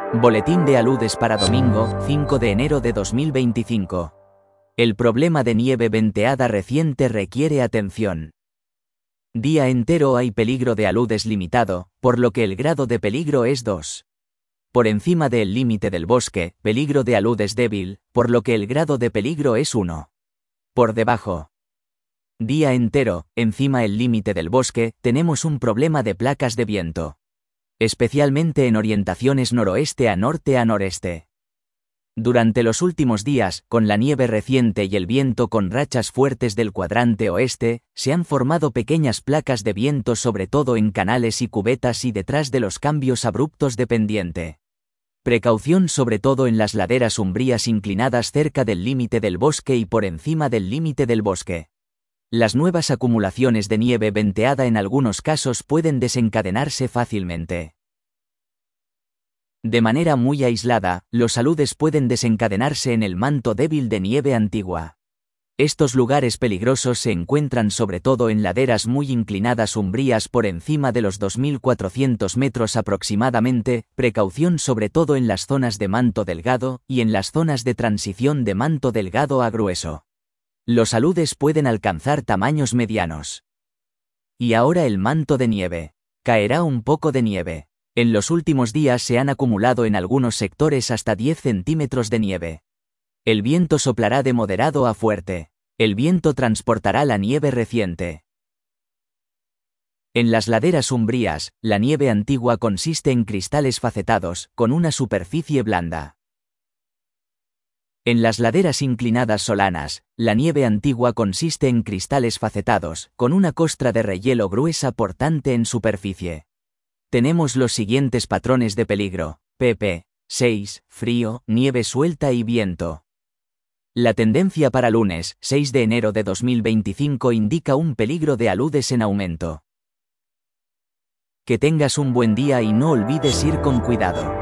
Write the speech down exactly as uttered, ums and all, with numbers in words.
Boletín de aludes para domingo, cinco de enero de dos mil veinticinco. El problema de nieve venteada reciente requiere atención. Día entero hay peligro de aludes limitado, por lo que el grado de peligro es dos. Por encima del límite del bosque, peligro de aludes débil, por lo que el grado de peligro es uno. Por debajo. Día entero, encima el límite del bosque, tenemos un problema de placas de viento. Especialmente en orientaciones noroeste a norte a noreste. Durante los últimos días, con la nieve reciente y el viento con rachas fuertes del cuadrante oeste, se han formado pequeñas placas de viento sobre todo en canales y cubetas y detrás de los cambios abruptos de pendiente. Precaución sobre todo en las laderas umbrías inclinadas cerca del límite del bosque y por encima del límite del bosque. Las nuevas acumulaciones de nieve venteada en algunos casos pueden desencadenarse fácilmente. De manera muy aislada, los aludes pueden desencadenarse en el manto débil de nieve antigua. Estos lugares peligrosos se encuentran sobre todo en laderas muy inclinadas umbrías por encima de los dos mil cuatrocientos metros aproximadamente, precaución sobre todo en las zonas de manto delgado y en las zonas de transición de manto delgado a grueso. Los aludes pueden alcanzar tamaños medianos. Y ahora el manto de nieve. Caerá un poco de nieve. En los últimos días se han acumulado en algunos sectores hasta diez centímetros de nieve. El viento soplará de moderado a fuerte. El viento transportará la nieve reciente. En las laderas umbrías, la nieve antigua consiste en cristales facetados, con una superficie blanda. En las laderas inclinadas solanas, la nieve antigua consiste en cristales facetados, con una costra de rehielo gruesa portante en superficie. Tenemos los siguientes patrones de peligro: P P seis, frío, nieve suelta y viento. La tendencia para lunes, seis de enero de dos mil veinticinco indica un peligro de aludes en aumento. Que tengas un buen día y no olvides ir con cuidado.